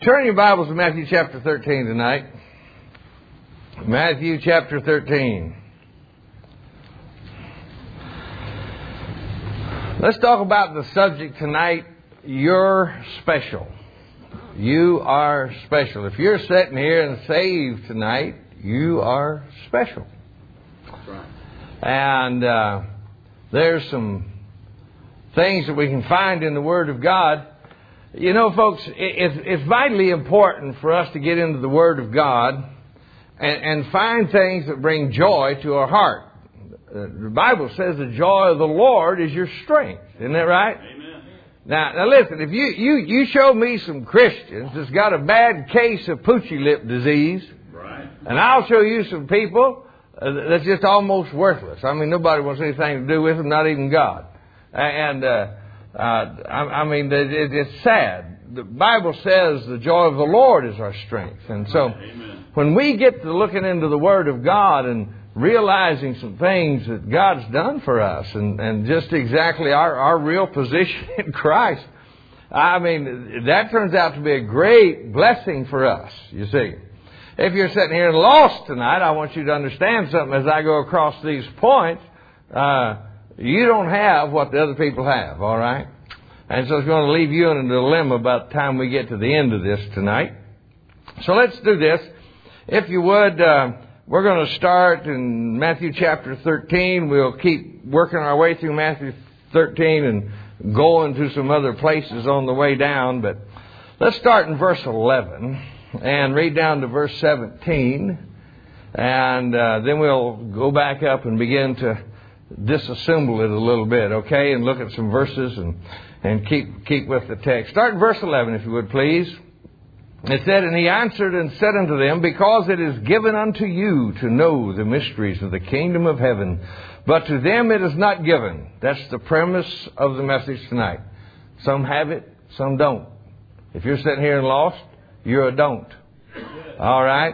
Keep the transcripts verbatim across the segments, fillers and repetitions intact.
Turn your Bibles to Matthew chapter thirteen tonight. Matthew chapter thirteen. Let's talk about the subject tonight. You're special. You are special. If you're sitting here and saved tonight, you are special. That's right. And uh, there's some things that we can find in the Word of God. You know, folks, it's, it's vitally important for us to get into the Word of God and, and find things that bring joy to our heart. The Bible says the joy of the Lord is your strength. Isn't that right? Amen. Now, now listen, if you, you, you show me some Christians that's got a bad case of poochie lip disease, Right. and I'll show you some people uh, that's just almost worthless. I mean, nobody wants anything to do with them, not even God. And... Uh, Uh, I, I mean, it, it, it's sad. The Bible says the joy of the Lord is our strength. And so Amen. When we get to looking into the Word of God and realizing some things that God's done for us and, and just exactly our, our real position in Christ, I mean, that turns out to be a great blessing for us, you see. If you're sitting here lost tonight, I want you to understand something as I go across these points. Uh, You don't have what the other people have, all right? And so it's going to leave you in a dilemma about the time we get to the end of this tonight. So let's do this. If you would, uh, we're going to start in Matthew chapter thirteen. We'll keep working our way through Matthew thirteen and going to some other places on the way down. But let's start in verse eleven and read down to verse seventeen. And uh, then we'll go back up and begin to disassemble it a little bit, okay, and look at some verses and, and keep keep with the text. Start in verse eleven, if you would, please. It said, "And he answered and said unto them, Because it is given unto you to know the mysteries of the kingdom of heaven, but to them it is not given." That's the premise of the message tonight. Some have it, some don't. If you're sitting here and lost, you're a don't. All right?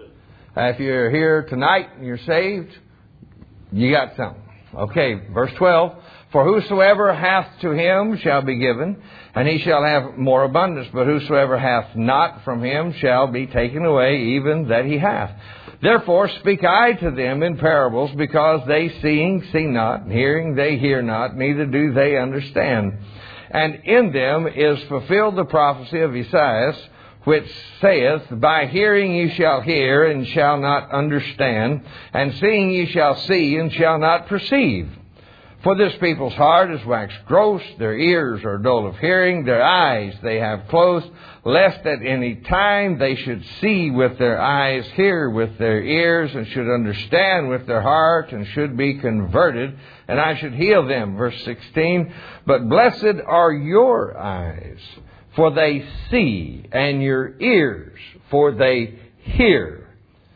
If you're here tonight and you're saved, you got something. Okay, verse twelve. "For whosoever hath to him shall be given, and he shall have more abundance. But whosoever hath not, from him shall be taken away even that he hath. Therefore speak I to them in parables, because they seeing see not, and hearing they hear not, neither do they understand. And in them is fulfilled the prophecy of Esaias, which saith, By hearing ye shall hear, and shall not understand, and seeing ye shall see, and shall not perceive. For this people's heart is waxed gross, their ears are dull of hearing, their eyes they have closed, lest at any time they should see with their eyes, hear with their ears, and should understand with their heart, and should be converted, and I should heal them." Verse sixteen, "But blessed are your eyes, for they see, and your ears, for they hear.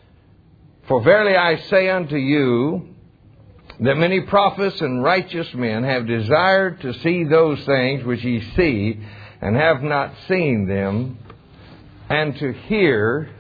For verily I say unto you, that many prophets and righteous men have desired to see those things which ye see, and have not seen them, and to hear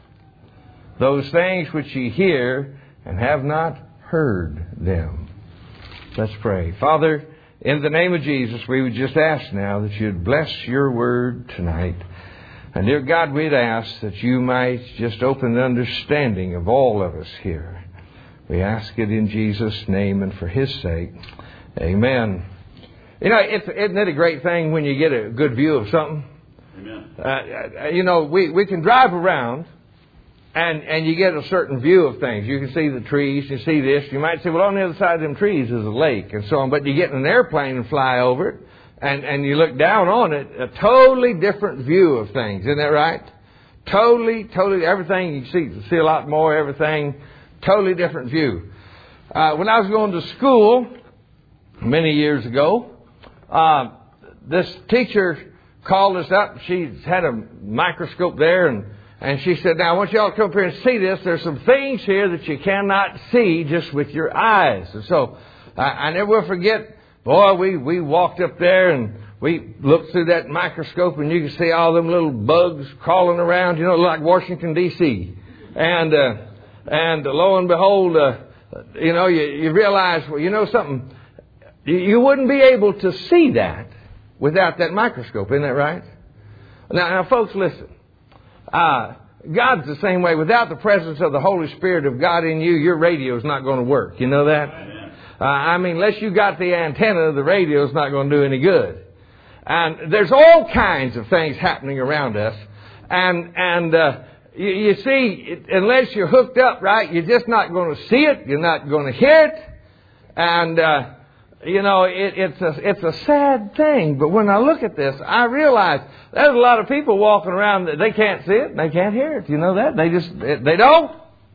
those things which ye hear, and have not heard them." Let's pray. Father, in the name of Jesus, we would just ask now that you'd bless your word tonight. And dear God, we'd ask that you might just open the understanding of all of us here. We ask it in Jesus' name and for his sake. Amen. You know, it's, isn't it a great thing when you get a good view of something? Amen. Uh, you know, we, we can drive around and, and you get a certain view of things. You can see the trees, you see this. You might say, well, on the other side of them trees is a lake and so on. But you get in an airplane and fly over it and, and you look down on it, a totally different view of things. Isn't that right? Totally, totally, everything you see, you see a lot more, everything, totally different view. Uh, when I was going to school many years ago, uh, this teacher called us up. She had a microscope there, and, and she said, "Now, I want you all to come up here and see this. There's some things here that you cannot see just with your eyes." And so I, I never will forget, boy, we, we walked up there and we looked through that microscope, and you could see all them little bugs crawling around, you know, like Washington, D C And uh, and lo and behold, uh, you know, you, you realize, well, you know something, you, you wouldn't be able to see that without that microscope. Isn't that right? Now, now folks, listen. Uh, God's the same way. Without the presence of the Holy Spirit of God in you, your radio's not going to work. You know that? Uh, I mean, unless you got the antenna, the radio's not going to do any good. And there's all kinds of things happening around us. And, and, uh, you, you see, it, unless you're hooked up right, you're just not going to see it. You're not going to hear it. And, uh, you know, it, it's a, it's a sad thing. But when I look at this, I realize there's a lot of people walking around that they can't see it and they can't hear it. You know that? They just, they don't.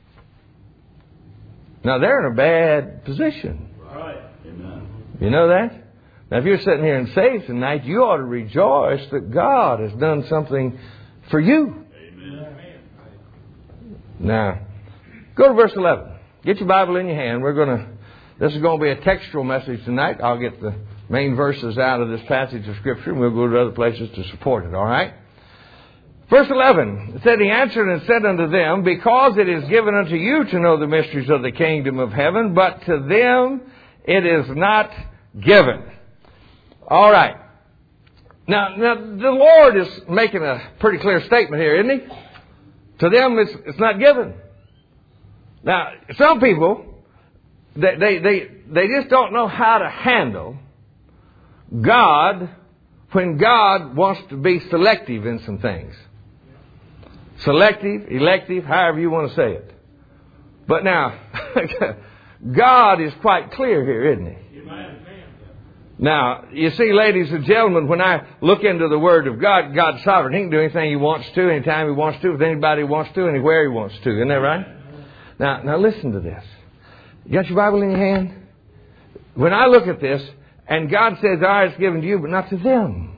Now, they're in a bad position. Right. Amen. You know that? Now, if you're sitting here and saved tonight, you ought to rejoice that God has done something for you. Amen. Now, go to verse eleven. Get your Bible in your hand. We're going to, this is going to be a textual message tonight. I'll get the main verses out of this passage of Scripture, and we'll go to other places to support it, all right? Verse eleven, it said, He answered and said unto them, Because it is given unto you to know the mysteries of the kingdom of heaven, but to them it is not given. All right. Now, now the Lord is making a pretty clear statement here, isn't He? To them, it's, it's not given. Now, some people, they, they, they, they just don't know how to handle God when God wants to be selective in some things. Selective, elective, however you want to say it. But now, God is quite clear here, isn't He? Now, you see, ladies and gentlemen, when I look into the Word of God, God's sovereign. He can do anything He wants to, anytime He wants to, with anybody He wants to, anywhere He wants to. Isn't that right? Now, now listen to this. You got your Bible in your hand? When I look at this, and God says, all right, it's given to you, but not to them.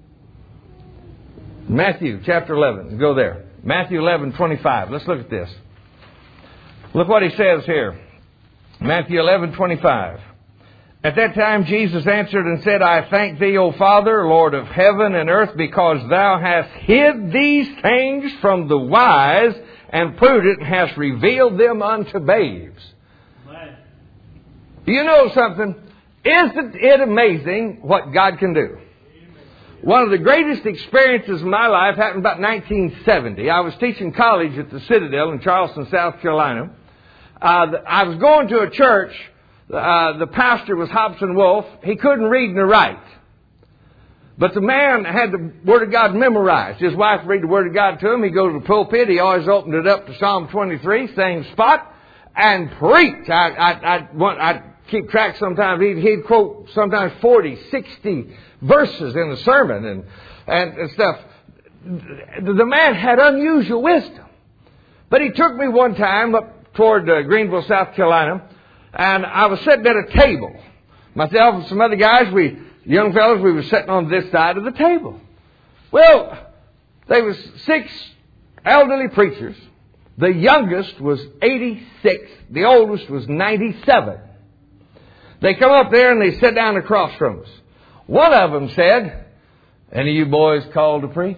Matthew chapter eleven. Go there. Matthew eleven twenty-five. Let's look at this. Look what He says here. Matthew eleven twenty-five. At that time Jesus answered and said, I thank Thee, O Father, Lord of heaven and earth, because Thou hast hid these things from the wise and prudent, and hast revealed them unto babes. Right. You know something? Isn't it amazing what God can do? One of the greatest experiences of my life happened about nineteen seventy. I was teaching college at the Citadel in Charleston, South Carolina. Uh, I was going to a church. Uh, the pastor was Hobson Wolf. He couldn't read nor write. But the man had the Word of God memorized. His wife would read the Word of God to him. He'd go to the pulpit. He always opened it up to Psalm twenty-three, same spot, and preach. I, I, I, want, I'd keep track sometimes. He'd, he'd quote sometimes forty, sixty verses in the sermon and, and, and stuff. The man had unusual wisdom. But he took me one time up toward uh, Greenville, South Carolina, and I was sitting at a table. Myself and some other guys, we young fellows, we were sitting on this side of the table. Well, there was six elderly preachers. The youngest was eighty-six. The oldest was ninety-seven. They come up there and they sit down across from us. One of them said, any of you boys called to preach?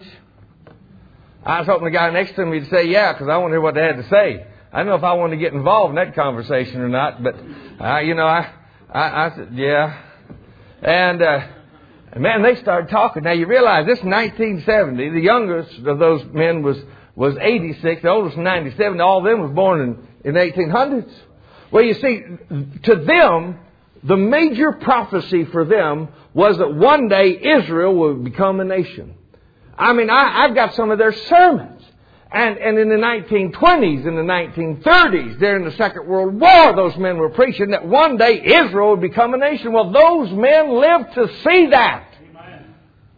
I was hoping the guy next to me would say, yeah, because I want to hear what they had to say. I don't know if I wanted to get involved in that conversation or not, but, uh, you know, I, I, I said, yeah. And, uh, man, they started talking. Now, you realize this is nineteen seventy. The youngest of those men was, was eighty-six. The oldest was ninety-seven. All of them was born in, in the eighteen hundreds. Well, you see, to them, the major prophecy for them was that one day Israel would become a nation. I mean, I, I've got some of their sermons. And, and in the nineteen twenties, in the nineteen thirties, during the Second World War, those men were preaching that one day Israel would become a nation. Well, those men lived to see that. Amen.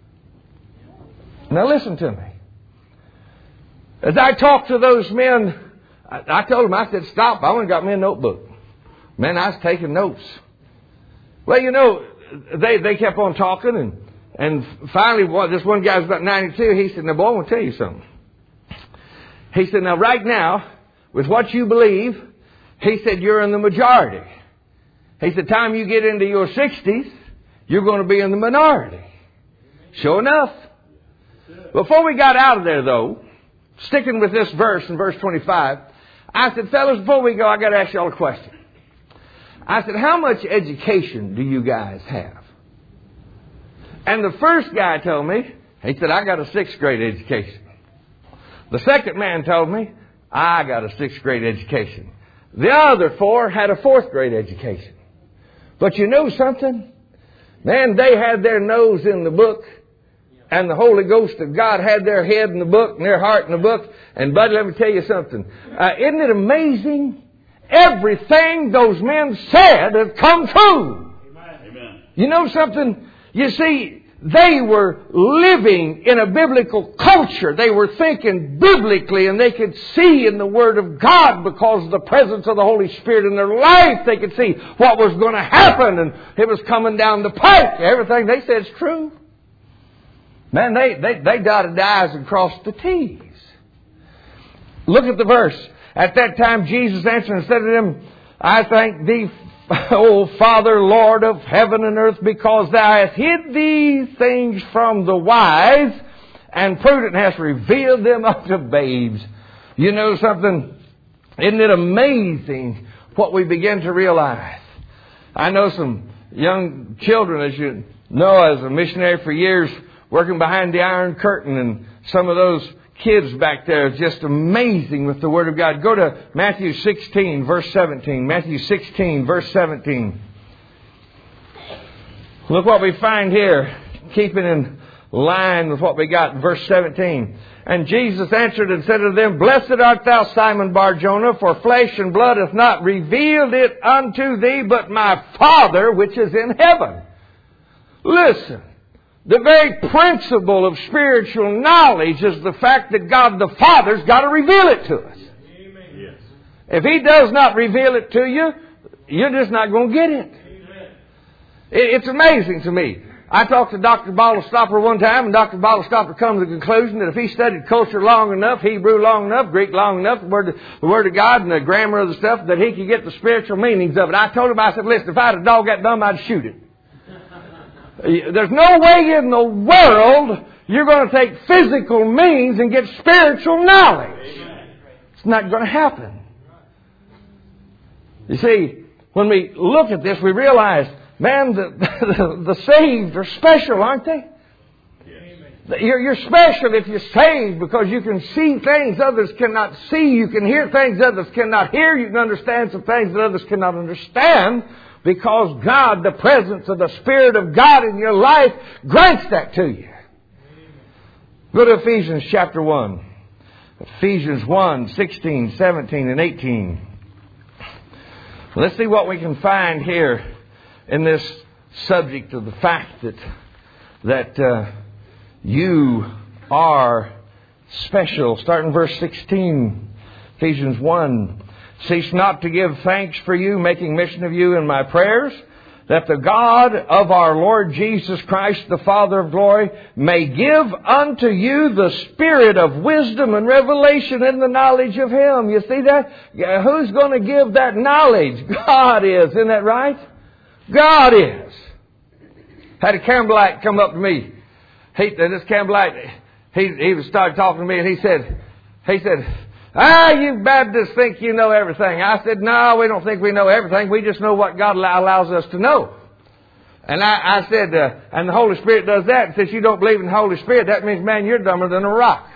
Now listen to me. As I talked to those men, I, I told them, I said, stop, I went and got me a notebook. Man, I was taking notes. Well, you know, they, they kept on talking, and, and finally, well, this one guy was about ninety-two. He said, now, boy, I want to tell you something. He said, now, right now, with what you believe, he said, you're in the majority. He said, time you get into your sixties, you're going to be in the minority. Sure enough. Before we got out of there, though, sticking with this verse in verse twenty-five, I said, fellas, before we go, I got to ask y'all a question. I said, how much education do you guys have? And the first guy told me, he said, I got a sixth grade education. The second man told me, I got a sixth grade education. The other four had a fourth grade education. But you know something? Man, they had their nose in the book, and the Holy Ghost of God had their head in the book and their heart in the book. And buddy, let me tell you something. Uh, isn't it amazing? Everything those men said has come true. Amen. You know something? You see, they were living in a biblical culture. They were thinking biblically, and they could see in the Word of God because of the presence of the Holy Spirit in their life. They could see what was going to happen, and it was coming down the pike. Everything they said is true. Man, they, they, they dotted the I's and crossed the T's. Look at the verse. At that time, Jesus answered and said to them, I thank thee, O Father, Lord of heaven and earth, because thou hast hid these things from the wise, and prudent hast revealed them unto babes. You know something? Isn't it amazing what we begin to realize? I know some young children, as you know, as a missionary for years, working behind the Iron Curtain, and some of those kids back there are just amazing with the Word of God. Go to Matthew sixteen, verse seventeen. Matthew sixteen, verse seventeen. Look what we find here, keeping in line with what we got in verse seventeen. And Jesus answered and said to them, Blessed art thou, Simon Bar-Jonah, for flesh and blood hath not revealed it unto thee, but my Father which is in heaven. Listen. The very principle of spiritual knowledge is the fact that God the Father's got to reveal it to us. Amen. Yes. If He does not reveal it to you, you're just not going to get it. Amen. It's amazing to me. I talked to Doctor Bottlestopper one time, and Doctor Bottlestopper comes to the conclusion that if he studied culture long enough, Hebrew long enough, Greek long enough, the Word, the Word of God and the grammar of the stuff, that he could get the spiritual meanings of it. I told him, I said, listen, if I had a dog that dumb, I'd shoot it. There's no way in the world you're going to take physical means and get spiritual knowledge. Amen. It's not going to happen. You see, when we look at this, we realize, man, the, the, the saved are special, aren't they? Yes. You're, you're special if you're saved because you can see things others cannot see. You can hear things others cannot hear. You can understand some things that others cannot understand. Because God, the presence of the Spirit of God in your life, grants that to you. Go to Ephesians chapter one. Ephesians one, sixteen, seventeen, and eighteen. Let's see what we can find here in this subject of the fact that, that uh, you are special. Starting verse sixteen, Ephesians one. Cease not to give thanks for you, making mention of you in my prayers, that the God of our Lord Jesus Christ, the Father of glory, may give unto you the spirit of wisdom and revelation in the knowledge of Him. You see that? Who's going to give that knowledge? God is. Isn't that right? God is. Had a Campbellite come up to me. He, this Campbellite, he, he started talking to me, and he said, he said, Ah, you Baptists think you know everything. I said, no, we don't think we know everything. We just know what God allows us to know. And I, I said, uh, and the Holy Spirit does that. And since you don't believe in the Holy Spirit, that means, man, you're dumber than a rock.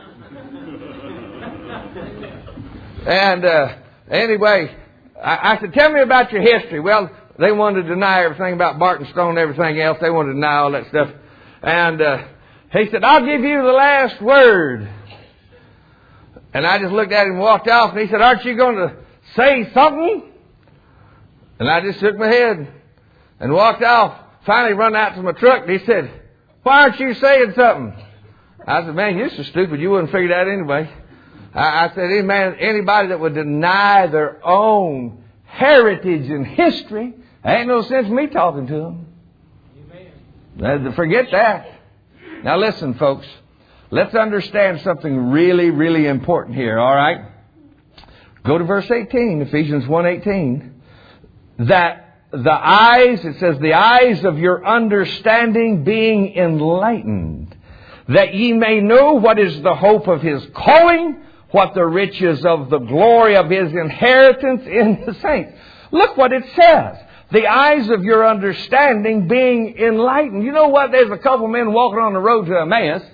and uh, anyway, I, I said, tell me about your history. Well, they wanted to deny everything about Barton Stone and everything else. They wanted to deny all that stuff. And uh, he said, I'll give you the last word. And I just looked at him and walked off, and he said, aren't you going to say something? And I just shook my head and walked off. Finally run out to my truck, and he said, why aren't you saying something? I said, man, you're so stupid, you wouldn't figure that anyway. I, I said, any man, anybody that would deny their own heritage and history, there ain't no sense in me talking to them. Amen. Forget that. Now listen, folks. Let's understand something really, really important here, all right? Go to verse eighteen, Ephesians one eighteen. That the eyes, it says, the eyes of your understanding being enlightened, that ye may know what is the hope of His calling, what the riches of the glory of His inheritance in the saints. Look what it says. The eyes of your understanding being enlightened. You know what? There's a couple men walking on the road to Emmaus.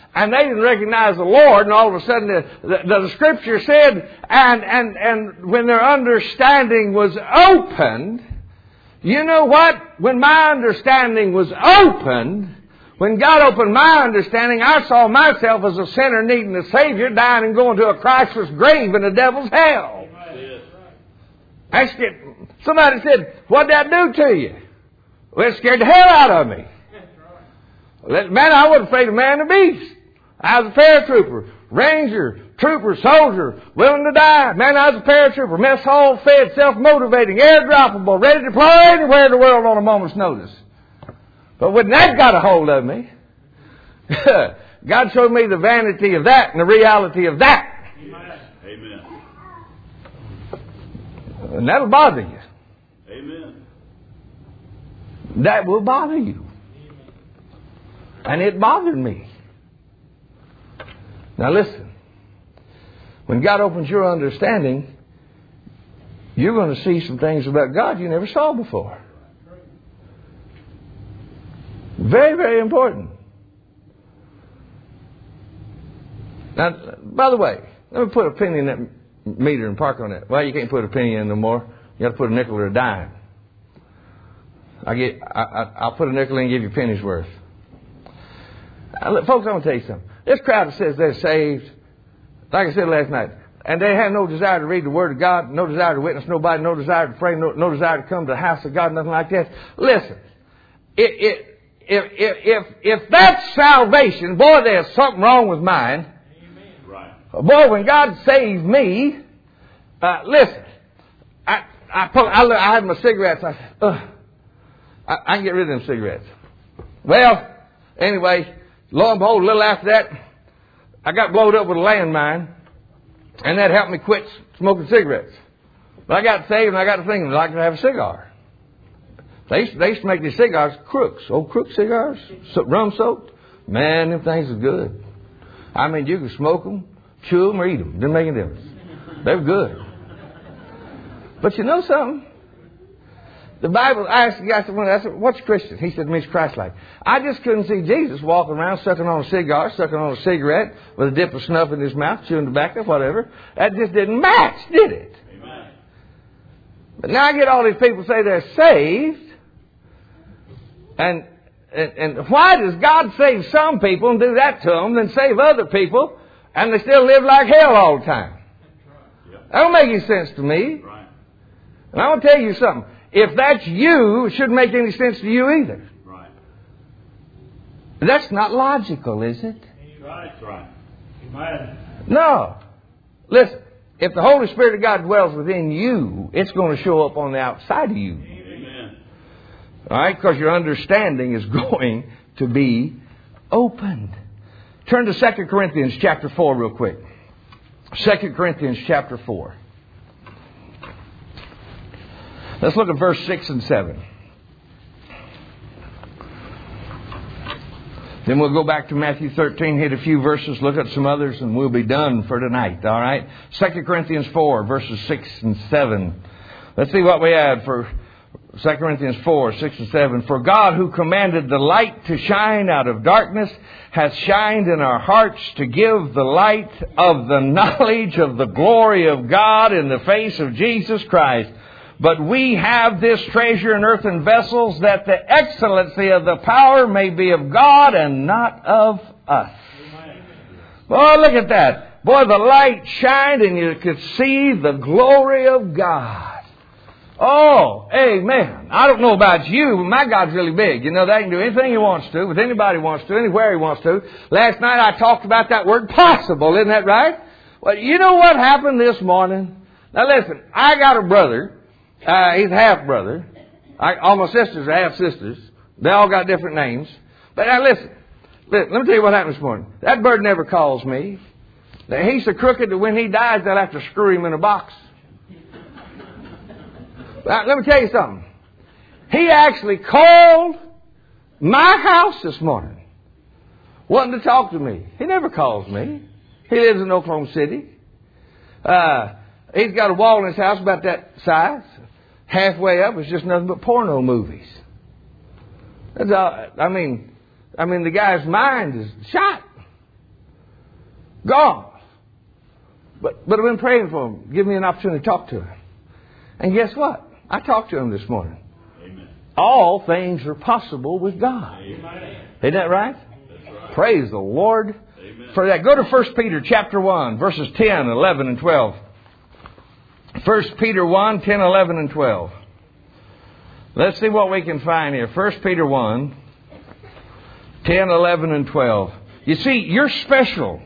and they didn't recognize the Lord, and all of a sudden the, the, the Scripture said, and, and, and when their understanding was opened, you know what? When my understanding was opened, when God opened my understanding, I saw myself as a sinner needing a Savior, dying and going to a Christless grave in the devil's hell. That's it. Somebody said, what'd that do to you? Well, it scared the hell out of me. Man, I wasn't afraid of man or beast. I was a paratrooper, ranger, trooper, soldier, willing to die. Man, I was a paratrooper, mess hall fed, self-motivating, airdroppable, ready to deploy anywhere in the world on a moment's notice. But when that got a hold of me, God showed me the vanity of that and the reality of that. Amen. And that'll bother you. Amen. That will bother you. And it bothered me. Now listen. When God opens your understanding, you're going to see some things about God you never saw before. Very, very important. Now, by the way, let me put a penny in that meter and park on that. Well, you can't put a penny in no more. You got to put a nickel or a dime. I get, I, I, I'll put a nickel in and give you a penny's worth. Now, look, folks, I want to tell you something. This crowd that says they're saved, like I said last night, and they have no desire to read the Word of God, no desire to witness nobody, no desire to pray, no, no desire to come to the house of God, nothing like that. Listen, it, it, if, if, if, if that's salvation, boy, there's something wrong with mine. Amen. Right. Boy, when God saved me, uh, listen, I, I, pull, I, I had my cigarettes. I said, ugh, I, I can get rid of them cigarettes. Well, anyway, lo and behold, a little after that, I got blowed up with a landmine, and that helped me quit smoking cigarettes. But I got saved, and I got to thinking, I'd like to have a cigar. They used, they used to make these cigars crooks, old crook cigars, so, rum soaked. Man, them things are good. I mean, you could smoke them, chew them, or eat them. Didn't make any difference. They were good. But you know something? The Bible, I asked the guy, I said, well, I said, what's Christian? He said to me, it's Christ-like. I just couldn't see Jesus walking around sucking on a cigar, sucking on a cigarette with a dip of snuff in his mouth, chewing tobacco, whatever. That just didn't match, did it? Amen. But now I get all these people say they're saved. And, and, and why does God save some people and do that to them, then save other people, and they still live like hell all the time? That don't make any sense to me. Right. And I want to tell you something. If that's you, it shouldn't make any sense to you either. Right. That's not logical, is it? Right. Right. Amen. No. Listen, if the Holy Spirit of God dwells within you, it's going to show up on the outside of you. Amen. All right? Because your understanding is going to be opened. Turn to Second Corinthians chapter four real quick. Second Corinthians chapter four. Let's look at verse six and seven. Then we'll go back to Matthew thirteen, hit a few verses, look at some others, and we'll be done for tonight. All right? Second Corinthians four, verses six and seven. Let's see what we add for Second Corinthians four, six and seven. For God, who commanded the light to shine out of darkness, hath shined in our hearts to give the light of the knowledge of the glory of God in the face of Jesus Christ. But we have this treasure in earthen vessels, that the excellency of the power may be of God and not of us. Boy, look at that. Boy, the light shined and you could see the glory of God. Oh, amen. I don't know about you, but my God's really big. You know, that he can do anything he wants to, with anybody he wants to, anywhere he wants to. Last night I talked about that word possible, isn't that right? Well, you know what happened this morning? Now listen, I got a brother. Uh, he's a half-brother. I, all my sisters are half-sisters. They all got different names. But now listen, listen, let me tell you what happened this morning. That bird never calls me. Now, he's so crooked that when he dies, they'll have to screw him in a box. Now, let me tell you something. He actually called my house this morning, wanting to talk to me. He never calls me. He lives in Oklahoma City. Uh, he's got a wall in his house about that size. Halfway up is just nothing but porno movies. That's all. I mean, I mean, the guy's mind is shot. Gone. But, but I've been praying for him. Give me an opportunity to talk to him. And guess what? I talked to him this morning. Amen. All things are possible with God. Amen. Isn't that right? That's right. Praise the Lord Amen. for that. Go to First Peter chapter one, verses ten, eleven, and twelve. First Peter one, ten, eleven, and twelve. Let's see what we can find here. First Peter one, ten, eleven, and twelve. You see, you're special.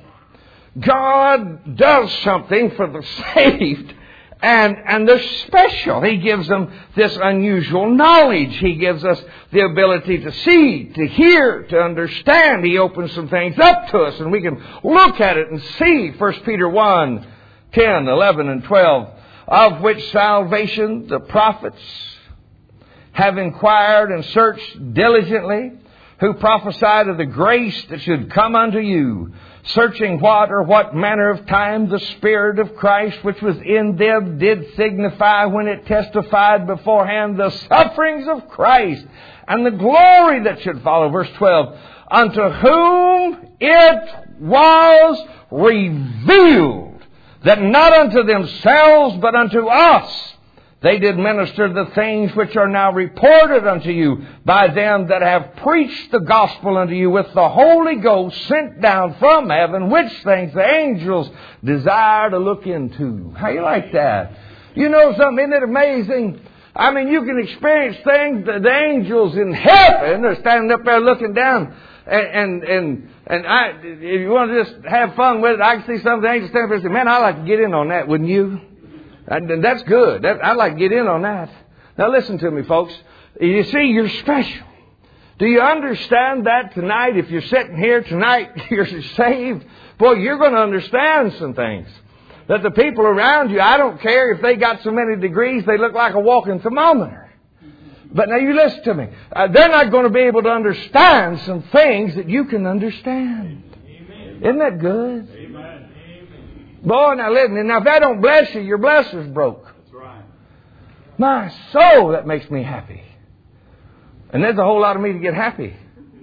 God does something for the saved, and, and they're special. He gives them this unusual knowledge. He gives us the ability to see, to hear, to understand. He opens some things up to us, and we can look at it and see. First Peter one, ten, eleven, and twelve. Of which salvation the prophets have inquired and searched diligently, who prophesied of the grace that should come unto you, searching what or what manner of time the Spirit of Christ which was in them did signify when it testified beforehand the sufferings of Christ and the glory that should follow. Verse twelve, unto whom it was revealed that not unto themselves but unto us they did minister the things which are now reported unto you by them that have preached the gospel unto you with the Holy Ghost sent down from heaven, which things the angels desire to look into. How you like that? You know something, isn't it amazing? I mean, you can experience things that the angels in heaven are standing up there looking down. And, and, and, and I, if you want to just have fun with it, I can see some of the angels standing up there and say, man, I'd like to get in on that, wouldn't you? And that's good. That, I'd like to get in on that. Now listen to me, folks. You see, you're special. Do you understand that tonight? If you're sitting here tonight, you're saved. Boy, you're going to understand some things. That the people around you, I don't care if they got so many degrees, they look like a walking thermometer. But now you listen to me. Uh, they're not going to be able to understand some things that you can understand. Amen. Isn't that good? Amen. Boy, now listen. Now if that don't bless you, your blesser's broke. That's right. My soul, that makes me happy. And there's a whole lot of me to get happy.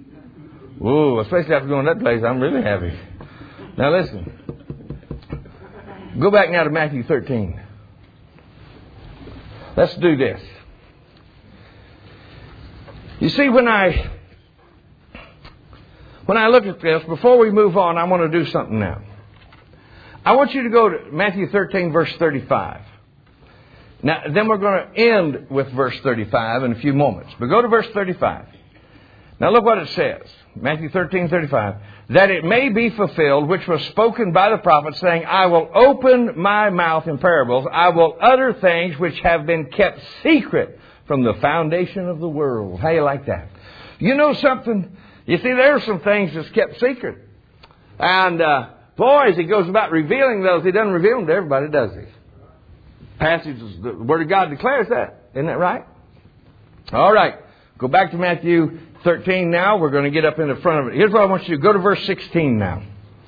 Whoa, especially after going to that place, I'm really happy. Now listen. Go back now to Matthew thirteen. Let's do this. You see, when I when I look at this, before we move on, I want to do something now. I want you to go to Matthew thirteen, verse thirty-five. Now, then we're going to end with verse thirty-five in a few moments. But go to verse thirty-five. Now look what it says. Matthew thirteen, thirty-five. That it may be fulfilled, which was spoken by the prophet, saying, I will open my mouth in parables. I will utter things which have been kept secret from the foundation of the world. How you like that? You know something? You see, there are some things that's kept secret. And, uh, boy, as he goes about revealing those, he doesn't reveal them to everybody, does he? Passages, the Word of God declares that. Isn't that right? All right. Go back to Matthew thirteen now. We're going to get up in the front of it. Here's what I want you to do. Go to verse sixteen now.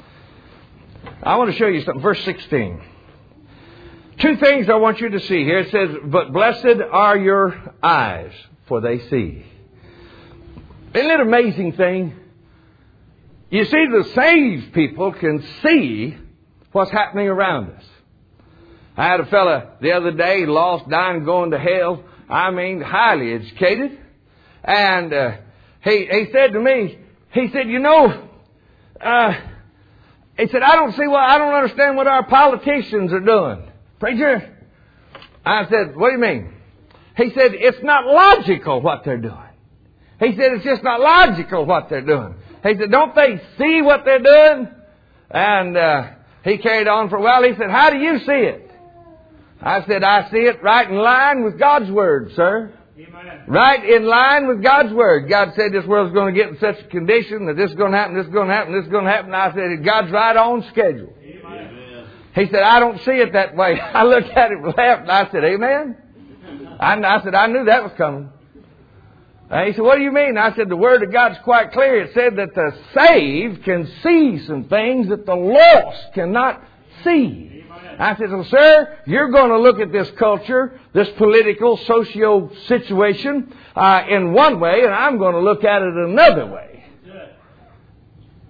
I want to show you something. Verse sixteen. Two things I want you to see here. It says, but blessed are your eyes, for they see. Isn't it an amazing thing? You see, the saved people can see what's happening around us. I had a fella the other day, lost, dying, going to hell. I mean, highly educated. And uh, he, he said to me, he said, you know, uh, he said, I don't see what, I don't understand what our politicians are doing. Preacher, I said, what do you mean? He said, it's not logical what they're doing. He said, it's just not logical what they're doing. He said, don't they see what they're doing? And uh, he carried on for a while. He said, how do you see it? I said, I see it right in line with God's Word, sir. Amen. Right in line with God's Word. God said this world's going to get in such a condition that this is going to happen, this is going to happen, this is going to happen. I said, God's right on schedule. Amen. He said, I don't see it that way. I looked at it and laughed, and I said, amen. I, I said, I knew that was coming. And he said, what do you mean? I said, the Word of God's quite clear. It said that the saved can see some things that the lost cannot see. I said, well, sir, you're going to look at this culture, this political, socio situation, uh, in one way, and I'm going to look at it another way.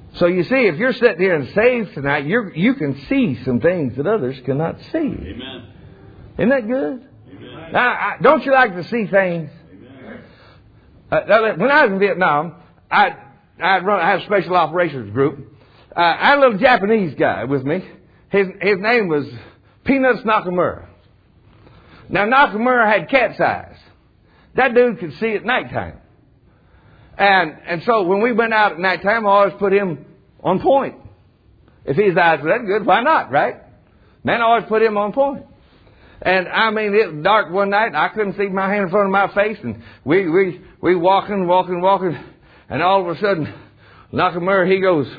So you see, if you're sitting here and saved tonight, you you can see some things that others cannot see. Amen. Isn't that good? Amen. Now, I, don't you like to see things? Amen. Uh, when I was in Vietnam, I I run I had a special operations group. Uh, I had a little Japanese guy with me. His his name was Peanuts Nakamura. Now Nakamura had cat's eyes. That dude could see at nighttime. And and so when we went out at nighttime, I always put him on point. If his eyes were that good, why not, right? Man, I always put him on point. And I mean, it was dark one night, and I couldn't see my hand in front of my face, and we we we walking, walking, walking, and all of a sudden, Nakamura, he goes,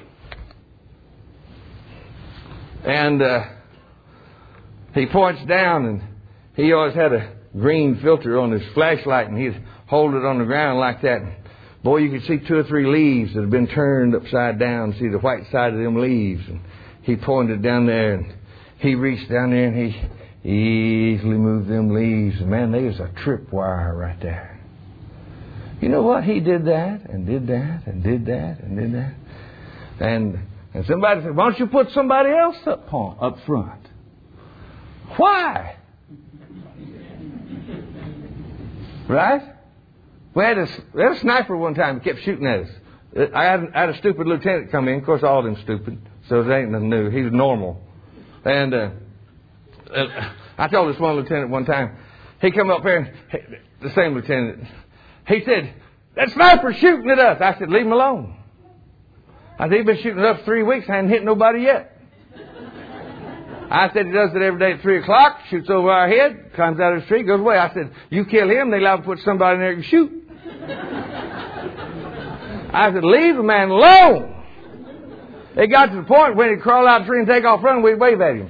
and uh, he points down, and he always had a green filter on his flashlight, and he'd hold it on the ground like that. Boy, you could see two or three leaves that had been turned upside down, see the white side of them leaves. And he pointed down there, and he reached down there, and he easily moved them leaves. And man, there's a tripwire right there. You know what? He did that, and did that, and did that, and did that. And and somebody said, why don't you put somebody else up, up front? Why? Right? We had, a, we had a sniper one time who kept shooting at us. I had, I had a stupid lieutenant come in. Of course, all of them stupid. So it ain't nothing new. He's normal. And uh, uh, I told this one lieutenant one time, he come up here, and he, the same lieutenant, he said, that sniper's shooting at us. I said, leave him alone. I said, he's been shooting at us for three weeks. I hadn't hit nobody yet. I said, he does it every day at three o'clock, shoots over our head, climbs out of the tree, goes away. I said, you kill him, they allow to put somebody in there to shoot. I said, leave the man alone. It got to the point when he'd crawl out of the tree and take off running, we'd wave at him.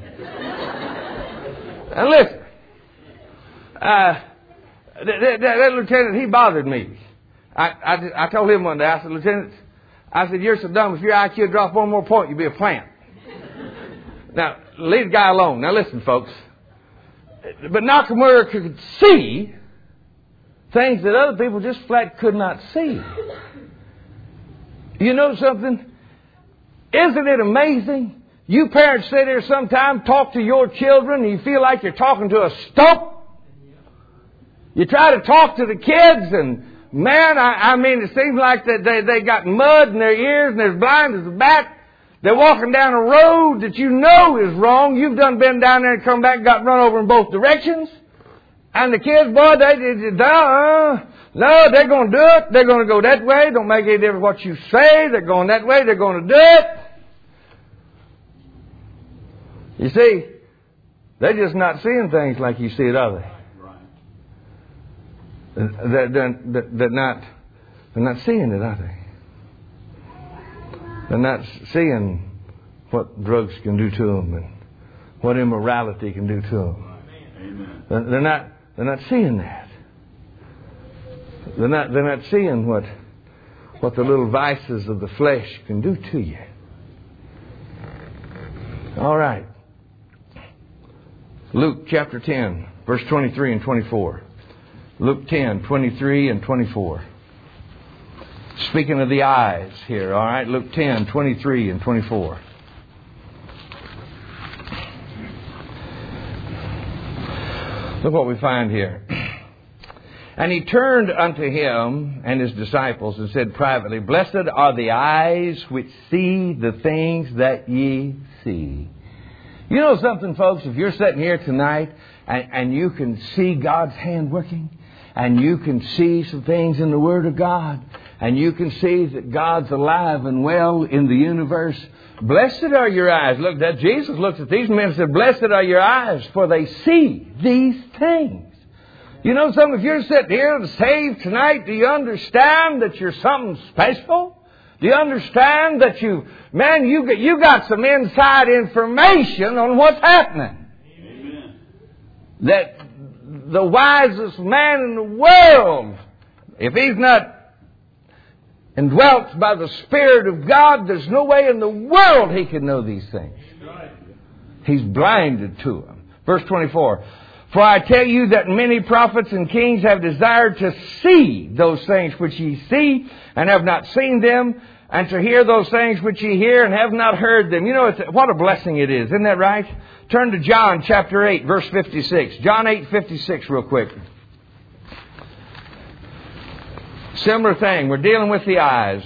And listen, uh, that, that, that lieutenant, he bothered me. I, I, I told him one day, I said, Lieutenant, I said, you're so dumb, if your I Q dropped one more point, you'd be a plant. Now, leave the guy alone. Now listen, folks. But Nakamura could see things that other people just flat could not see. You know something? Isn't it amazing? You parents sit here sometime, talk to your children, and you feel like you're talking to a stump. You try to talk to the kids, and man, I, I mean, it seems like that they, they got mud in their ears, and they're as blind as a bat. They're walking down a road that you know is wrong. You've done been down there and come back and got run over in both directions. And the kids, boy, they, they, they uh, no, they're going to do it. They're going to go that way. Don't make any difference what you say. They're going that way. They're going to do it. You see, they're just not seeing things like you see it, are they? Right. They're, they're, they're, not, they're not seeing it, are they? They're not seeing what drugs can do to them and what immorality can do to them. Amen. They're not. They're not seeing that. They're not. They're not seeing what what the little vices of the flesh can do to you. All right. Luke chapter ten, verse twenty-three and twenty-four. Luke ten, twenty-three and twenty-four. Speaking of the eyes here, all right, Luke ten, twenty-three and twenty-four. Look what we find here. And he turned unto him and his disciples and said privately, Blessed are the eyes which see the things that ye see. You know something, folks? If you're sitting here tonight and, and you can see God's hand working, and you can see some things in the Word of God, and you can see that God's alive and well in the universe, blessed are your eyes. Look, that Jesus looked at these men and said, Blessed are your eyes, for they see these things. You know something? If you're sitting here and saved tonight, do you understand that you're something special? Do you understand that you, man, you got, you got some inside information on what's happening? Amen. That the wisest man in the world, if he's not indwelt by the Spirit of God, there's no way in the world he can know these things. He's blinded to them. Verse twenty-four. For I tell you that many prophets and kings have desired to see those things which ye see, and have not seen them, and to hear those things which ye hear and have not heard them. You know, it's, what a blessing it is. Isn't that right? Turn to John chapter eight, verse fifty-six. John eight, fifty-six real quick. Similar thing. We're dealing with the eyes.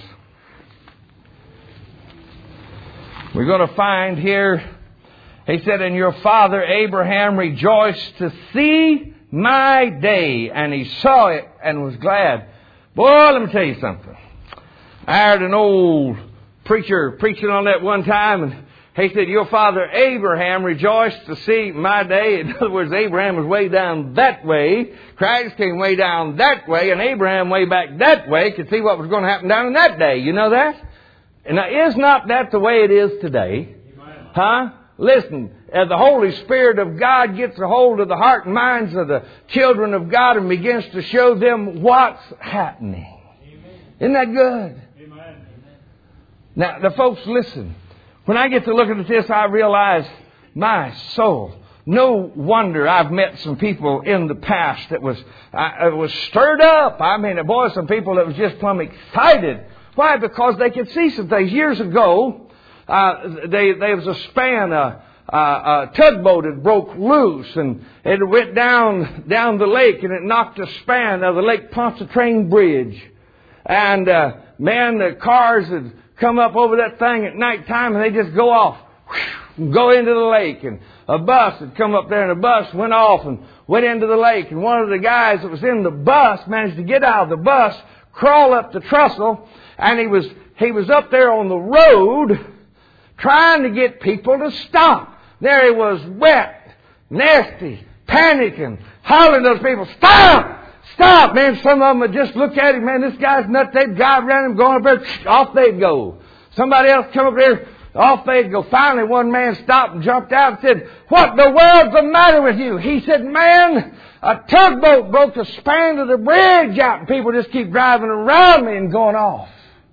We're going to find here, he said, and your father Abraham rejoiced to see my day, and he saw it and was glad. Boy, let me tell you something. I heard an old preacher preaching on that one time, and he said, your father Abraham rejoiced to see my day. In other words, Abraham was way down that way. Christ came way down that way, and Abraham way back that way could see what was going to happen down in that day. You know that? And now, is not that the way it is today? Huh? Listen, as the Holy Spirit of God gets a hold of the heart and minds of the children of God and begins to show them what's happening. Amen. Isn't that good? Amen. Now, the folks, listen. When I get to looking at this, I realize, my soul, no wonder I've met some people in the past that was, I, was stirred up. I mean, boy, some people that was just plumb excited. Why? Because they could see some things. Years ago, uh, they, there was a span, a, a, a tugboat had broke loose, and it went down down the lake, and it knocked a span of the Lake Pontchartrain Bridge. And uh, man, the cars had come up over that thing at night time, and they just go off, whew, go into the lake. And a bus had come up there, and a bus went off and went into the lake. And one of the guys that was in the bus managed to get out of the bus, crawl up the trestle, and he was he was up there on the road trying to get people to stop. There he was, wet, nasty, panicking, hollering to those people, stop! Stop! Man, some of them would just look at him, man, this guy's nuts. They'd drive around him, going up there, off they'd go. Somebody else come up there, off they'd go. Finally, one man stopped and jumped out and said, what in the world's the matter with you? He said, man, a tugboat broke the span of the bridge out, and people just keep driving around me and going off.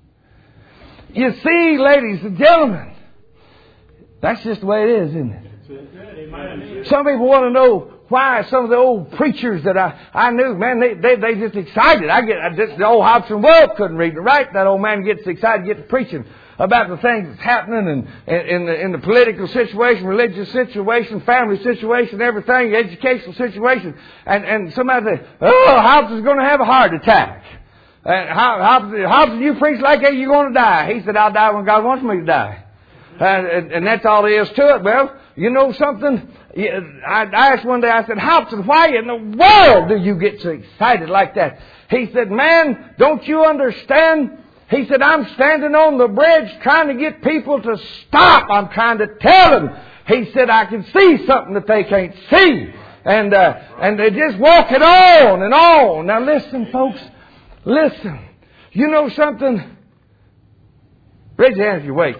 You see, ladies and gentlemen, that's just the way it is, isn't it? Some people want to know why some of the old preachers that I, I knew, man, they, they, they just excited. I get, I just, the old Hobson Wolf couldn't read and write. That old man gets excited, gets to preaching about the things that's happening in, in, in, the, in the political situation, religious situation, family situation, everything, educational situation. And, and somebody says, oh, Hobson's going to have a heart attack. And Hobson, Hobson, you preach like that, you're going to die. He said, I'll die when God wants me to die. And, and, and that's all there is to it. Well, you know something? I, I asked one day, I said, Hobson, why in the world do you get so excited like that? He said, man, don't you understand? He said, I'm standing on the bridge trying to get people to stop. I'm trying to tell them. He said, I can see something that they can't see. And, uh, and they just walk it on and on. Now listen, folks. Listen. You know something? Raise your hand if you're awake.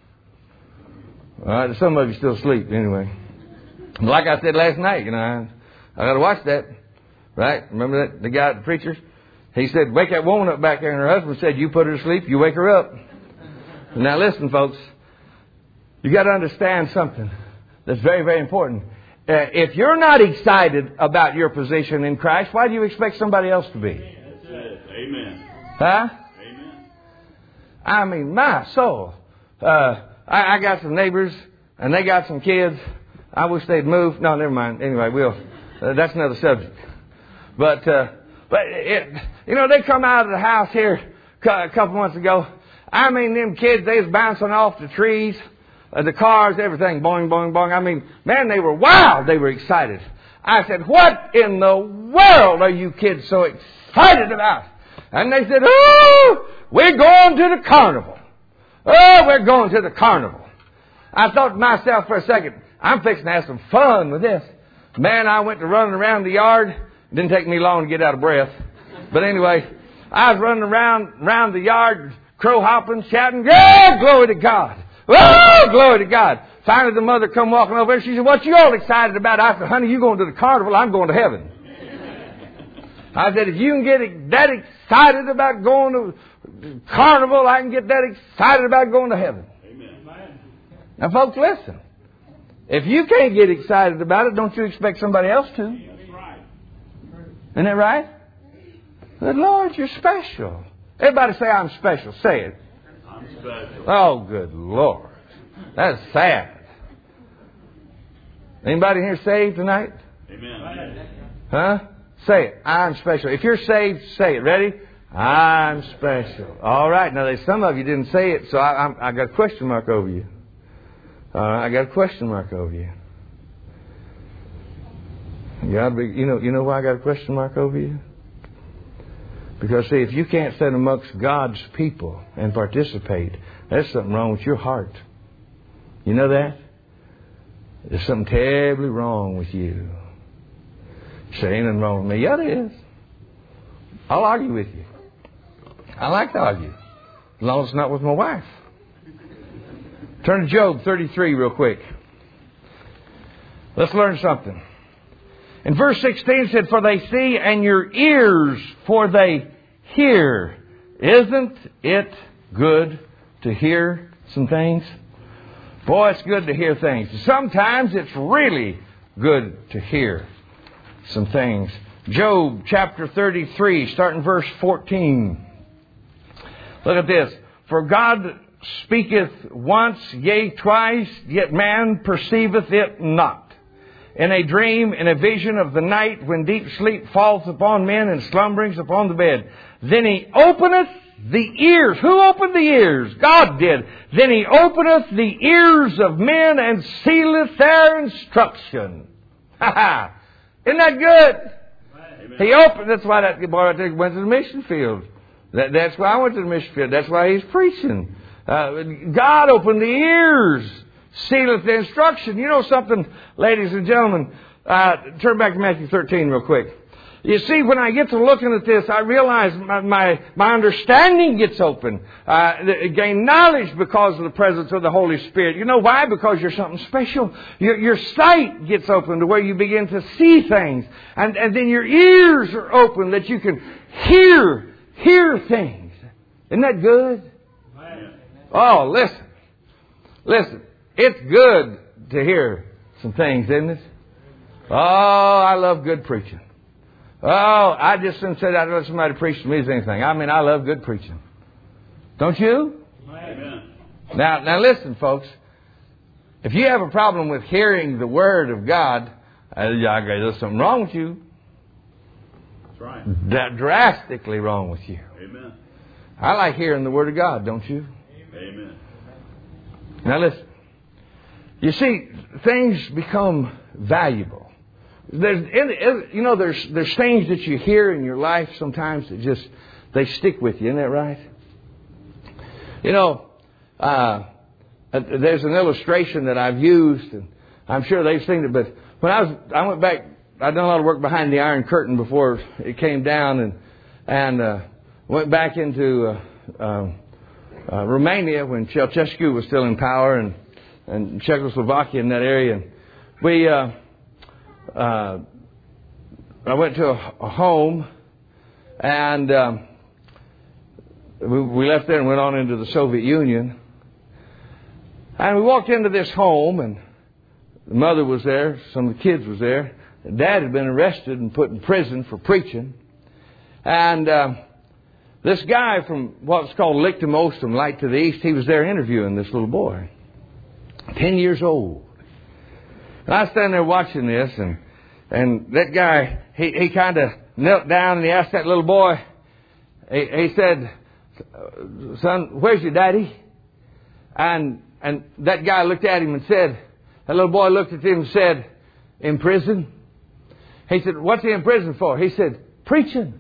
All right, some of you still asleep anyway. Like I said last night, you know, I, I got to watch that, right? Remember that the guy, the preacher? He said, "Wake that woman up back there," and her husband said, "You put her to sleep, you wake her up." Now, listen, folks, you got to understand something that's very, very important. Uh, if you're not excited about your position in Christ, why do you expect somebody else to be? That's it. Amen. Huh? Amen. I mean, my soul. Uh, I, I got some neighbors, and they got some kids. I wish they'd move. No, never mind. Anyway, we'll. Uh, that's another subject. But, uh, but it, you know, they come out of the house here a couple months ago. I mean, them kids, they was bouncing off the trees, uh, the cars, everything, boing, boing, boing. I mean, man, they were wild. They were excited. I said, what in the world are you kids so excited about? And they said, oh, we're going to the carnival. Oh, we're going to the carnival. I thought to myself for a second, I'm fixing to have some fun with this. Man, I went to running around the yard. It didn't take me long to get out of breath. But anyway, I was running around around the yard, crow hopping, shouting, yeah, glory to God. Oh, glory to God. Finally, the mother come walking over there. She said, what you all excited about? I said, honey, you going to the carnival. I'm going to heaven. I said, if you can get that excited about going to carnival, I can get that excited about going to heaven. Amen. Now, folks, listen. If you can't get excited about it, don't you expect somebody else to? That's right. Isn't that right? Good Lord, you're special. Everybody say, I'm special. Say it. I'm special. Oh, good Lord. That's sad. Anybody here saved tonight? Amen. Huh? Say it. I'm special. If you're saved, say it. Ready? I'm special. All right. Now, there's some of you didn't say it, so I, I, I got a question mark over you. Uh, I got a question mark over you. You gotta be, you know, you know why I got a question mark over you? Because, see, if you can't sit amongst God's people and participate, there's something wrong with your heart. You know that? There's something terribly wrong with you. You say, ain't nothing wrong with me. Yeah, there is. I'll argue with you. I like to argue. As long as it's not with my wife. Turn to Job thirty-three real quick. Let's learn something. In verse sixteen it said, for they see, and your ears, for they hear. Isn't it good to hear some things? Boy, it's good to hear things. Sometimes it's really good to hear some things. Job chapter thirty-three, starting verse fourteen. Look at this. For God speaketh once, yea, twice, yet man perceiveth it not. In a dream, in a vision of the night, when deep sleep falleth upon men and slumberings upon the bed. Then he openeth the ears. Who opened the ears? God did. Then he openeth the ears of men and sealeth their instruction. Ha ha! Isn't that good? Amen. He opened. That's why that boy went to the mission field. That, that's why I went to the mission field. That's why he's preaching. Uh, God opened the ears, sealeth the instruction. You know something, ladies and gentlemen? Uh, turn back to Matthew thirteen real quick. You see, when I get to looking at this, I realize my my, my understanding gets open. Uh, gain knowledge because of the presence of the Holy Spirit. You know why? Because you're something special. Your, your sight gets open to where you begin to see things. And, and then your ears are open that you can hear, hear things. Isn't that good? Oh, listen. Listen. It's good to hear some things, isn't it? Oh, I love good preaching. Oh, I just didn't say that to let somebody preach to me as anything. I mean, I love good preaching. Don't you? Amen. Now, now listen, folks. If you have a problem with hearing the Word of God, uh, there's something wrong with you. That's right. That drastically wrong with you. Amen. I like hearing the Word of God, don't you? Amen. Now listen. You see, things become valuable. There's, you know, there's there's things that you hear in your life sometimes that just, they stick with you. Isn't that right? You know, uh, there's an illustration that I've used, and I'm sure they've seen it, but when I was, I went back, I'd done a lot of work behind the Iron Curtain before it came down, and and uh, went back into uh, uh, uh, Romania when Ceausescu was still in power, and, and Czechoslovakia in that area. And we... Uh, Uh, I went to a, a home, and um, we, we left there and went on into the Soviet Union. And we walked into this home, and the mother was there, some of the kids was there. Dad had been arrested and put in prison for preaching. And uh, this guy from what's called Lichtem Ostem, Light to the East, he was there interviewing this little boy, ten years old. And I was standing there watching this, and and that guy, he, he kind of knelt down and he asked that little boy, he, he said, son, where's your daddy? And and that guy looked at him and said, that little boy looked at him and said, in prison? He said, what's he in prison for? He said, preaching.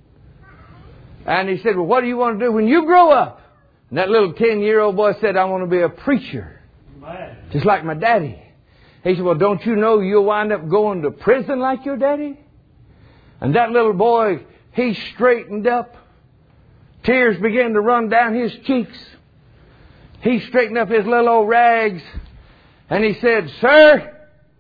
And he said, well, what do you want to do when you grow up? And that little ten-year-old boy said, I want to be a preacher, just like my daddy. He said, well, don't you know you'll wind up going to prison like your daddy? And that little boy, he straightened up. Tears began to run down his cheeks. He straightened up his little old rags. And he said, sir,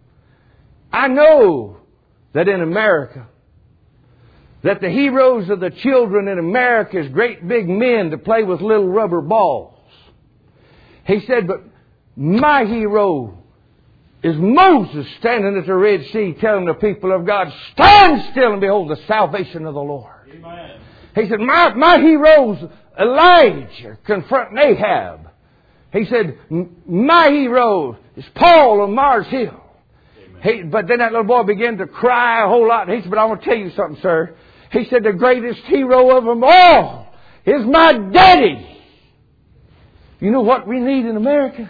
I know that in America, that the heroes of the children in America is great big men to play with little rubber balls. He said, but my hero is Moses standing at the Red Sea telling the people of God, stand still and behold the salvation of the Lord. Amen. He said, my, my heroes Elijah confronting Ahab. He said, my hero is Paul of Mars Hill. He, but then that little boy began to cry a whole lot. He said, but I want to tell you something, sir. He said, the greatest hero of them all is my daddy. You know what we need in America?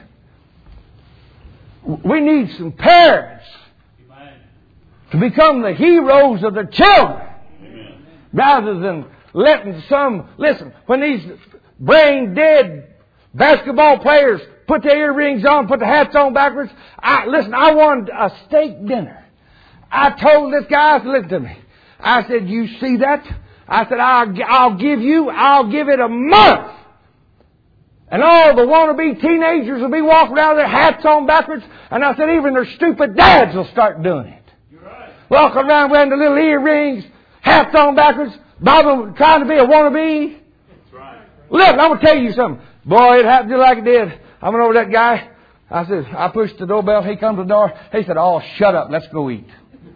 We need some parents to become the heroes of the children. Amen. Rather than letting some, listen, when these brain dead basketball players put their earrings on, put the hats on backwards, I, listen, I wanted a steak dinner. I told this guy, I said, listen to me. I said, you see that? I said, I'll, I'll give you, I'll give it a month. And all the wannabe teenagers will be walking around with their hats on backwards. And I said, even their stupid dads will start doing it. You're right. Walking around wearing the little earrings, hats on backwards, bobbing, trying to be a wannabe. That's right. Look, I'm going to tell you something. Boy, it happened just like it did. I went over to that guy. I said, I pushed the doorbell. He comes to the door. He said, oh, shut up. Let's go eat.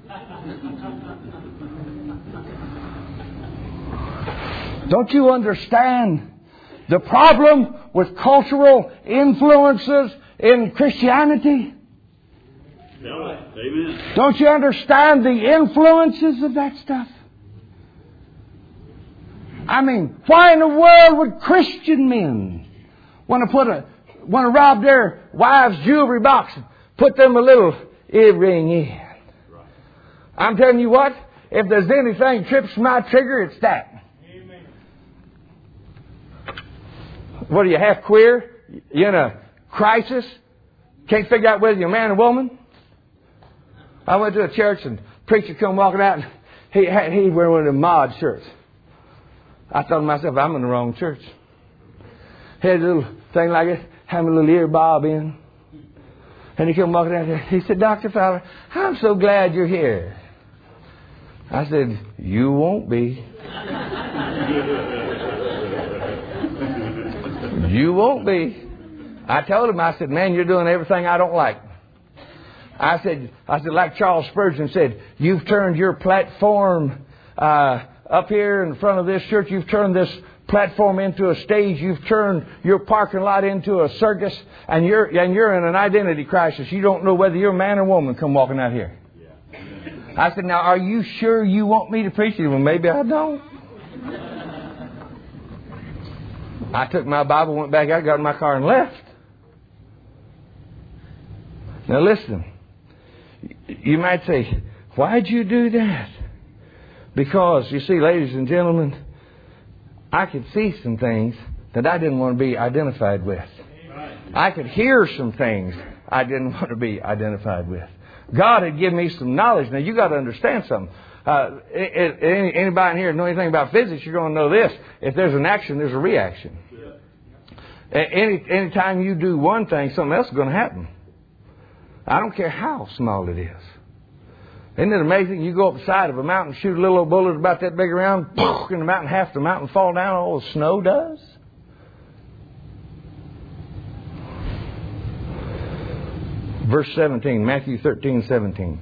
Don't you understand the problem with cultural influences in Christianity? Amen. Don't you understand the influences of that stuff? I mean, why in the world would Christian men want to put a want to rob their wives' jewelry box and put them a little earring in? I'm telling you what, if there's anything trips my trigger, it's that. What are you, half queer? You in a crisis? Can't figure out whether you're a man or woman? I went to a church and the preacher come walking out and he had, he wearing one of them mod shirts. I thought to myself, I'm in the wrong church. He had a little thing like it, having a little ear bob in. And he came walking out there. He said, Doctor Fowler, I'm so glad you're here. I said, you won't be. You won't be. I told him, I said, man, you're doing everything I don't like. I said, I said, like Charles Spurgeon said, you've turned your platform uh, up here in front of this church. You've turned this platform into a stage. You've turned your parking lot into a circus, and you're and you're in an identity crisis. You don't know whether you're a man or woman come walking out here. I said, now, are you sure you want me to preach to you? Well, maybe I don't. I took my Bible, went back out, got in my car and left. Now listen, you might say, why'd you do that? Because, you see, ladies and gentlemen, I could see some things that I didn't want to be identified with. I could hear some things I didn't want to be identified with. God had given me some knowledge. Now, you got to understand something. Uh, anybody in here know anything about physics, you're going to know this. If there's an action, there's a reaction. Yeah. Any anytime you do one thing, something else is going to happen. I don't care how small it is. Isn't it amazing? You go up the side of a mountain, shoot a little old bullet about that big around, in the mountain, half the mountain fall down, all the snow does. Verse seventeen, Matthew thirteen, seventeen.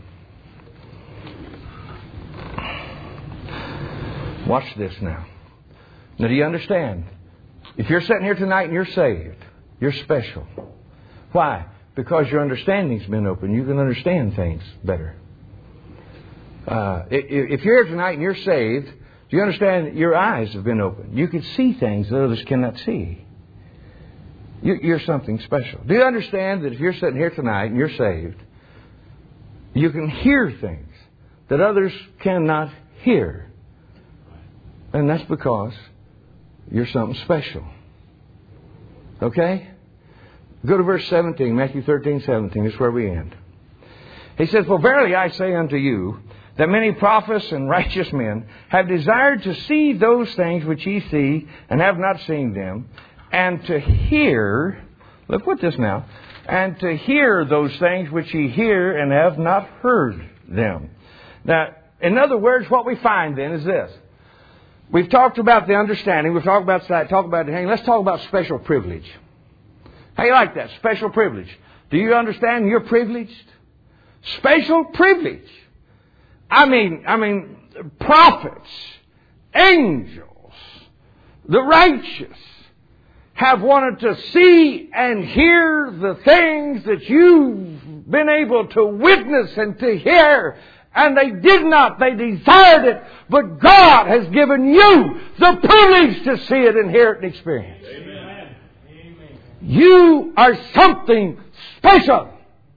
Watch this now. Now, do you understand? If you're sitting here tonight and you're saved, you're special. Why? Because your understanding's been open. You can understand things better. Uh, if you're here tonight and you're saved, do you understand that your eyes have been opened? You can see things that others cannot see. You're something special. Do you understand that if you're sitting here tonight and you're saved, you can hear things that others cannot hear? And that's because you're something special. Okay? Go to verse seventeen, Matthew thirteen, seventeen. This is where we end. He says, for verily I say unto you, that many prophets and righteous men have desired to see those things which ye see, and have not seen them, and to hear, look what this now, and to hear those things which ye hear, and have not heard them. Now, in other words, what we find then is this. We've talked about the understanding. We've talked about sight. Talked about the hanging. Let's talk about special privilege. How do you like that? Special privilege. Do you understand you're privileged? Special privilege. I mean, I mean, prophets, angels, the righteous have wanted to see and hear the things that you've been able to witness and to hear. And they did not. They desired it. But God has given you the privilege to see it and hear it and experience. Amen. You are something special.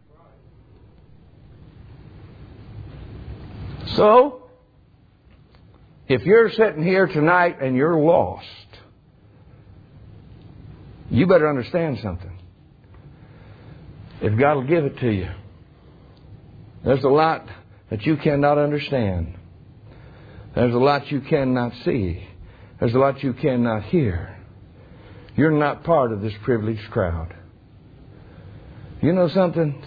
So, if you're sitting here tonight and you're lost, you better understand something. If God will give it to you. There's a lot that you cannot understand. There's a lot you cannot see. There's a lot you cannot hear. You're not part of this privileged crowd. You know something?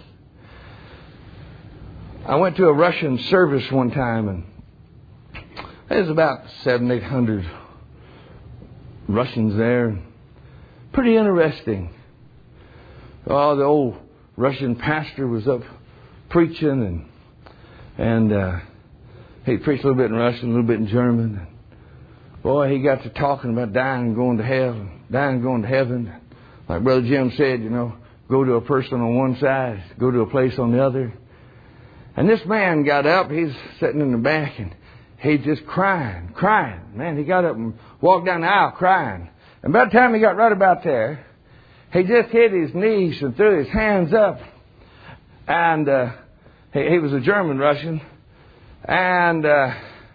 I went to a Russian service one time, and there's about seven, eight hundred Russians there. Pretty interesting. Oh, the old Russian pastor was up preaching, and and uh, he preached a little bit in Russian, a little bit in German. And boy, he got to talking about dying and going to hell, and dying and going to heaven. Like Brother Jim said, you know, go to a person on one side, go to a place on the other. And this man got up. He's sitting in the back, and he's just crying, crying. Man, he got up and walked down the aisle crying. And by the time he got right about there, he just hit his knees and threw his hands up. And uh, he, he was a German Russian. And uh,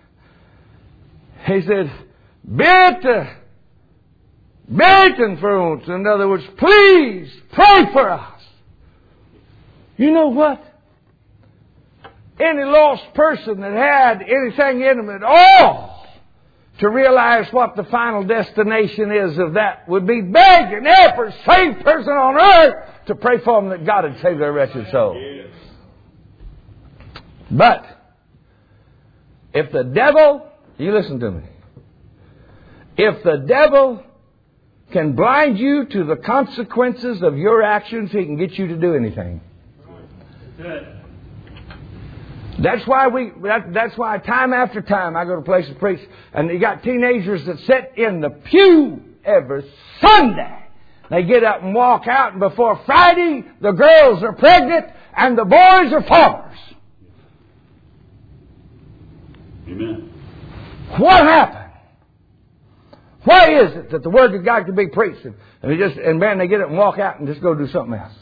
he said, Bitte, beten für uns. In other words, please pray for us. You know what? Any lost person that had anything in them at all to realize what the final destination is of that would be begging every sane person on earth to pray for them that God would save their wretched soul. But if the devil, you listen to me, if the devil can blind you to the consequences of your actions, he can get you to do anything. That's why we. That, that's why time after time I go to places to preach, and you got teenagers that sit in the pew every Sunday. They get up and walk out, and before Friday, the girls are pregnant and the boys are farmers. Amen. What happened? Why is it that the Word of God can be preached, and they just and man they get up and walk out and just go do something else?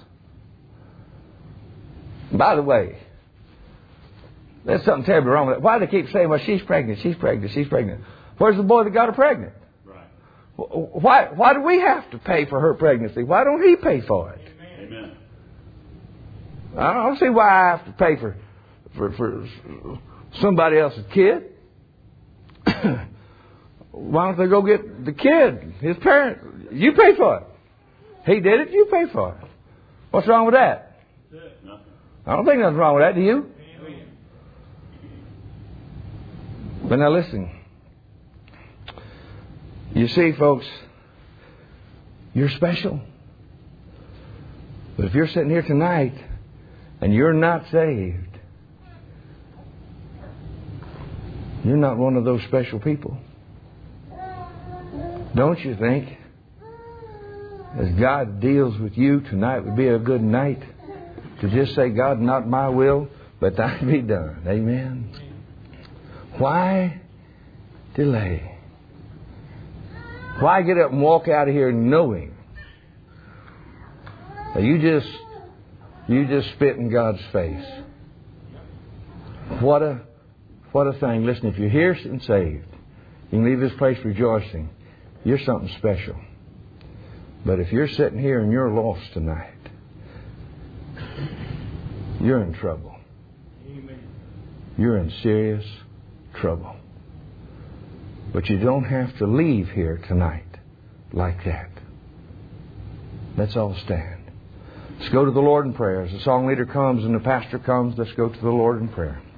By the way, there's something terribly wrong with that. Why do they keep saying, well, she's pregnant, she's pregnant, she's pregnant? Where's the boy that got her pregnant? Right. Why, why do we have to pay for her pregnancy? Why don't he pay for it? Amen. I don't see why I have to pay for, for, for somebody else's kid. Why don't they go get the kid, his parent? You pay for it. He did it, you pay for it. What's wrong with that? Nothing. I don't think nothing's wrong with that, do you? But now listen. You see, folks, you're special. But if you're sitting here tonight and you're not saved, you're not one of those special people. Don't you think, as God deals with you, tonight would be a good night to just say, God, not my will, but thine be done. Amen. Why delay? Why get up and walk out of here knowing that you just you just spit in God's face? What a what a thing. Listen, if you're here and saved, you can leave this place rejoicing. You're something special. But if you're sitting here and you're lost tonight, you're in trouble. Amen. You're in serious trouble. But you don't have to leave here tonight like that. Let's all stand. Let's go to the Lord in prayer. As the song leader comes and the pastor comes, let's go to the Lord in prayer.